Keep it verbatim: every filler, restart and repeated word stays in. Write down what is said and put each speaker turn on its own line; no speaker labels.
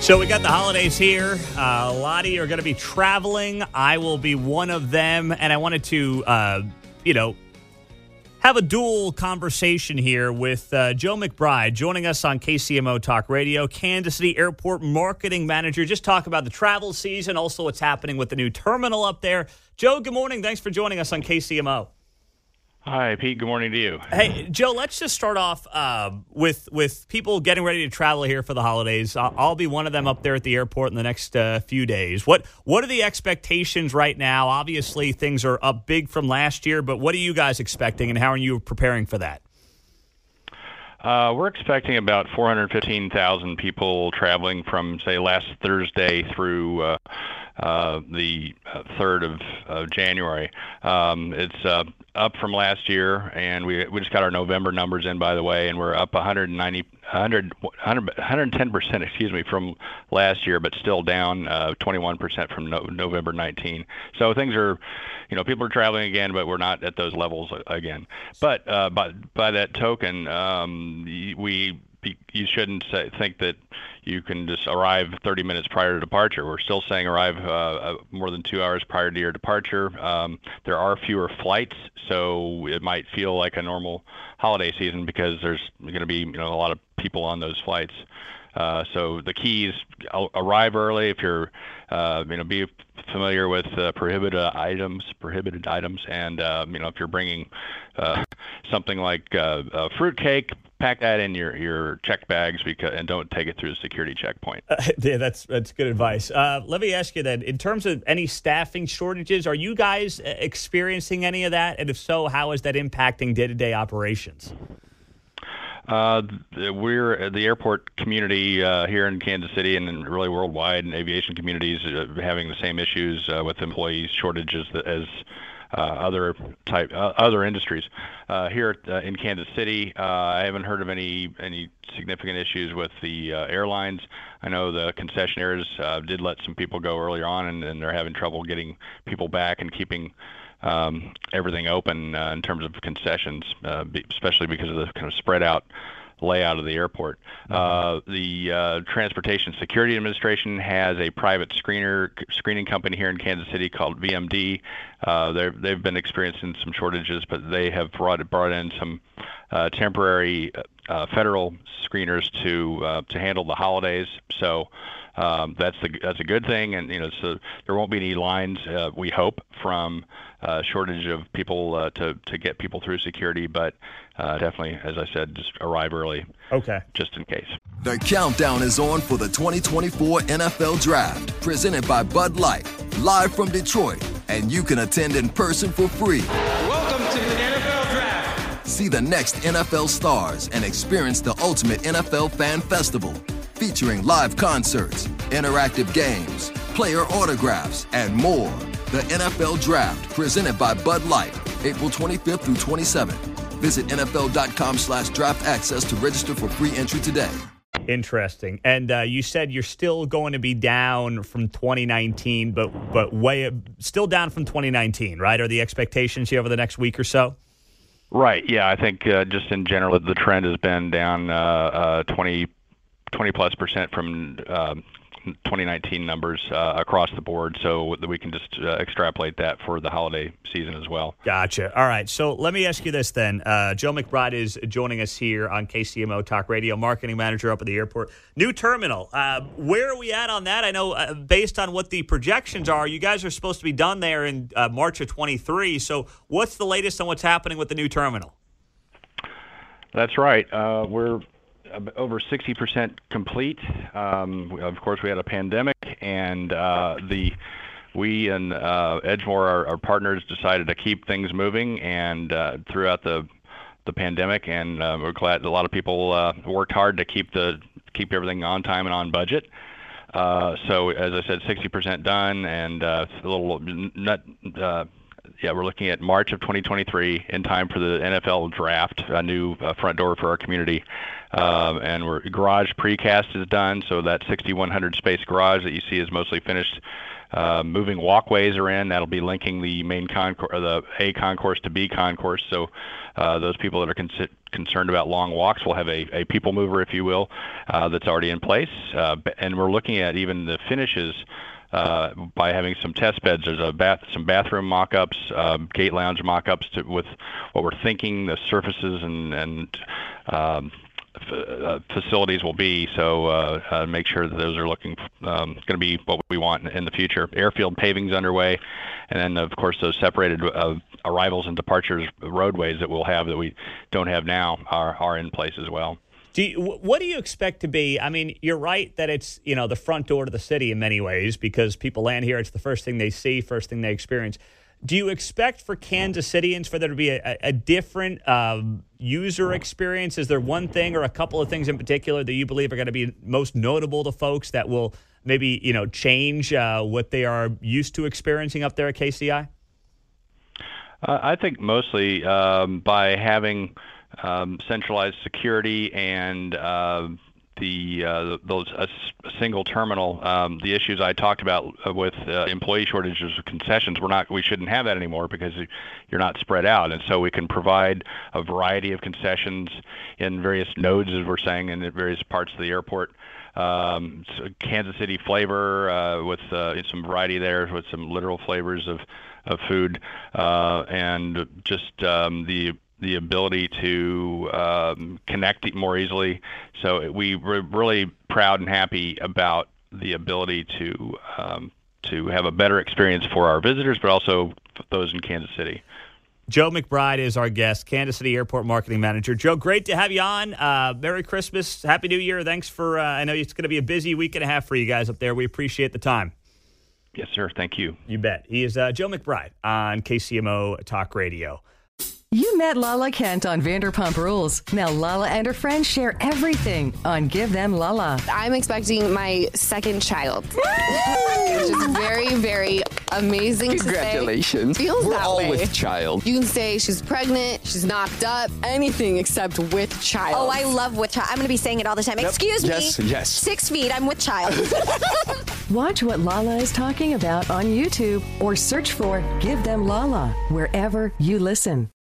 So we got the holidays here. Uh, a lot of you are going to be traveling. I will be one of them. And I wanted to, uh, you know, have a dual conversation here with uh, Joe McBride joining us on K C M O Talk Radio, Kansas City Airport Marketing Manager. Just talk about the travel season, also what's happening with the new terminal up there. Joe, good morning. Thanks for joining us on K C M O.
Hi, Pete. Good morning to you.
Hey, Joe, let's just start off uh, with with people getting ready to travel here for the holidays. I'll, I'll be one of them up there at the airport in the next uh, few days. What what are the expectations right now? Obviously, things are up big from last year, but what are you guys expecting, and how are you preparing for that?
Uh, we're expecting about four hundred fifteen thousand people traveling from, say, last Thursday through uh, uh, the third of, of January. Um, it's uh, up from last year, and we we just got our November numbers in, by the way, and we're up one hundred ninety, one hundred, one hundred, one hundred ten percent, excuse me, from last year, but still down uh, twenty-one percent from no, November nineteenth. So things are, you know, people are traveling again, but we're not at those levels again. But uh, by by that token, um, we you shouldn't say, think that you can just arrive thirty minutes prior to departure. We're still saying arrive uh, more than two hours prior to your departure. Um, there are fewer flights, so it might feel like a normal holiday season because there's going to be, you know, a lot of people on those flights. Uh, so the keys: arrive early. If you're, uh, you know, be familiar with uh, prohibited items, prohibited items, and uh, you know, if you're bringing uh, something like uh, a fruitcake, pack that in your, your check bags because and don't take it through the security checkpoint.
Uh, yeah, that's that's good advice. Uh, let me ask you then, in terms of any staffing shortages, are you guys experiencing any of that? And if so, how is that impacting day-to-day operations?
Uh, we're the airport community uh, here in Kansas City and really worldwide, and aviation communities uh, having the same issues uh, with employee shortages as uh, other type uh, other industries. Uh, here uh, in Kansas City, uh, I haven't heard of any any significant issues with the uh, airlines. I know the concessionaires uh, did let some people go earlier on, and, and they're having trouble getting people back and keeping Um, everything open uh, in terms of concessions, uh, be, especially because of the kind of spread out layout of the airport. Mm-hmm. Uh, the uh, Transportation Security Administration has a private screener screening company here in Kansas City called V M D. Uh, they've been experiencing some shortages, but they have brought brought in some uh, temporary uh, federal screeners to uh, to handle the holidays. So. Um, that's the that's a good thing, and you know, so there won't be any lines. Uh, we hope from uh, shortage of people uh, to to get people through security, but uh, definitely, as I said, just arrive early.
Okay.
Just in case.
The countdown is on for the twenty twenty-four N F L Draft, presented by Bud Light, live from Detroit, and you can attend in person for free.
Welcome to the N F L Draft.
See the next N F L stars and experience the ultimate N F L fan festival, featuring live concerts, interactive games, player autographs, and more. The N F L Draft, presented by Bud Light, April twenty-fifth through twenty-seventh. Visit N F L dot com slash draft access to register for free entry today.
Interesting. And uh, you said you're still going to be down from twenty nineteen, but but way still down from twenty nineteen, right? Are the expectations here over the next week or so?
Right. Yeah, I think uh, just in general, the trend has been down uh, uh, twenty. twenty plus percent from uh, twenty nineteen numbers uh, across the board, so that we can just uh, extrapolate that for the holiday season as well.
Gotcha. All right, so let me ask you this then. Uh, Joe McBride is joining us here on K C M O Talk Radio, marketing manager up at the airport. New terminal, uh, where are we at on that? I know uh, based on what the projections are, you guys are supposed to be done there in uh, March of twenty-three, so what's the latest on what's happening with the new terminal?
That's right. Uh, we're over sixty percent complete. Um, of course, we had a pandemic, and uh, the we and uh, Edgemoor, our, our partners, decided to keep things moving, and uh, throughout the the pandemic, and uh, we're glad a lot of people uh, worked hard to keep the keep everything on time and on budget. Uh, so, as I said, sixty percent done, and uh, a little not. Uh, yeah, we're looking at March of twenty twenty-three in time for the N F L draft, a new uh, front door for our community. Um, and we're garage precast is done, so that sixty-one hundred space garage that you see is mostly finished. Uh, moving walkways are in. That'll be linking the main concourse, or the A concourse to B concourse. So uh, those people that are con- concerned about long walks will have a, a people mover, if you will, uh, that's already in place. Uh, and we're looking at even the finishes uh, by having some test beds. There's a bath, some bathroom mock-ups, uh, gate lounge mock-ups to, with what we're thinking the surfaces and and um, Uh, facilities will be, so uh, uh, make sure that those are looking um, going to be what we want in, in the future. Airfield paving's underway, and then of course those separated uh, arrivals and departures roadways that we'll have that we don't have now are are in place as well.
Do you, what do you expect to be? I mean, you're right that it's, you know, the front door to the city in many ways, because people land here, it's the first thing they see, first thing they experience. Do you expect for Kansas Cityans for there to be a, a different um, user experience? Is there one thing or a couple of things in particular that you believe are going to be most notable to folks that will maybe, you know, change uh, what they are used to experiencing up there at K C I?
Uh, I think mostly um, by having um, centralized security and uh, the uh, those a, a single terminal, um, the issues I talked about with uh, employee shortages of concessions, we're not we shouldn't have that anymore because you're not spread out, and so we can provide a variety of concessions in various nodes, as we're saying, in various parts of the airport. Um, so Kansas City flavor uh, with uh, some variety there, with some literal flavors of of food, uh, and just um, the the ability to um, connect more easily. So we were really proud and happy about the ability to um, to have a better experience for our visitors, but also for those in Kansas City.
Joe McBride is our guest, Kansas City Airport Marketing Manager. Joe, great to have you on. Uh, Merry Christmas. Happy New Year. Thanks for, uh, I know it's going to be a busy week and a half for you guys up there. We appreciate the time.
Yes, sir. Thank you.
You bet. He is uh, Joe McBride on K C M O Talk Radio.
You met Lala Kent on Vanderpump Rules. Now Lala and her friends share everything on Give Them Lala.
I'm expecting my second child, which is very, very amazing.
Congratulations.
To say. Feels
We're
that
all
way.
with child.
You can say she's pregnant, she's knocked up, anything except with child.
Oh, I love with child. I'm going to be saying it all the time. Yep. Excuse me.
Yes, yes.
Six feet. I'm with child.
Watch what Lala is talking about on YouTube or search for Give Them Lala wherever you listen.